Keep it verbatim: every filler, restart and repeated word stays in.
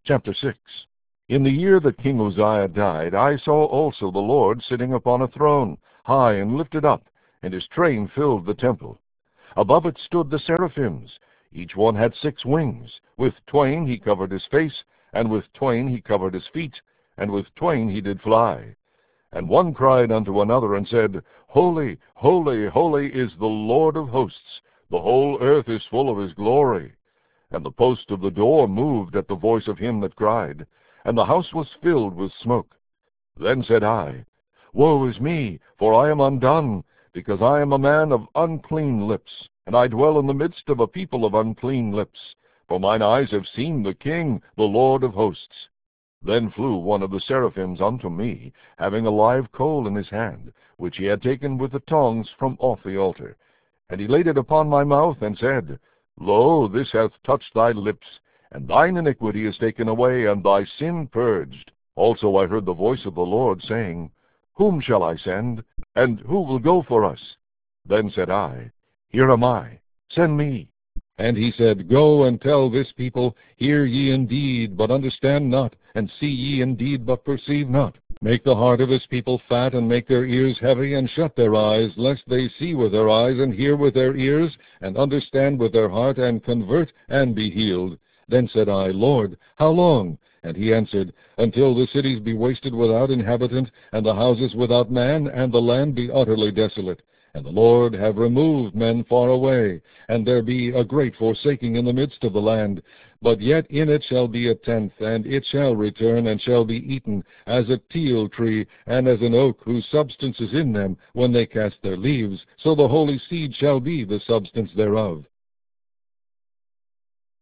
Chapter six. In the year that King Uzziah died, I saw also the Lord sitting upon a throne, high and lifted up, and his train filled the temple. Above it stood the seraphims. Each one had six wings. With twain he covered his face, and with twain he covered his feet, and with twain he did fly. And one cried unto another, and said, Holy, holy, holy is the Lord of hosts. The whole earth is full of his glory. And the post of the door moved at the voice of him that cried, and the house was filled with smoke. Then said I, Woe is me, for I am undone, because I am a man of unclean lips, and I dwell in the midst of a people of unclean lips. For mine eyes have seen the King, the Lord of hosts. Then flew one of the seraphims unto me, having a live coal in his hand, which he had taken with the tongs from off the altar. And he laid it upon my mouth, and said, Lo, this hath touched thy lips, and thine iniquity is taken away, and thy sin purged. Also I heard the voice of the Lord, saying, Whom shall I send? And who will go for us? Then said I, Here am I, send me. And he said, Go and tell this people, Hear ye indeed, but understand not, and see ye indeed, but perceive not. Make the heart of this people fat, and make their ears heavy, and shut their eyes, lest they see with their eyes, and hear with their ears, and understand with their heart, and convert, and be healed. Then said I, Lord, how long? And he answered, Until the cities be wasted without inhabitant, and the houses without man, and the land be utterly desolate. And the Lord have removed men far away, and there be a great forsaking in the midst of the land. But yet in it shall be a tenth, and it shall return, and shall be eaten, as a teil tree, and as an oak, whose substance is in them, when they cast their leaves. So the holy seed shall be the substance thereof.